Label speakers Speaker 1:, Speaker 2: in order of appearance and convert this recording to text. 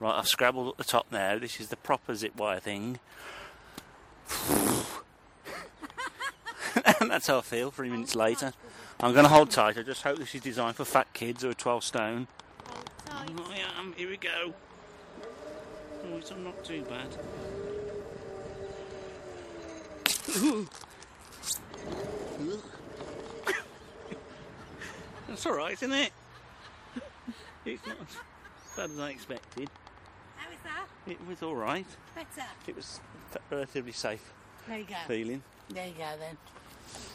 Speaker 1: Right, I've scrabbled at the top now. This is the proper zip wire thing. And that's how I feel 3 minutes later. I'm going to hold tight. I just hope this is designed for fat kids who are 12 stone.
Speaker 2: Hold tight.
Speaker 1: I am. Here we go. Oh, it's not too bad. That's alright, isn't it? It's not as bad as I expected.
Speaker 2: How is that?
Speaker 1: It was alright.
Speaker 2: Better.
Speaker 1: It was relatively safe
Speaker 2: There you go.
Speaker 1: feeling.
Speaker 2: There you go then.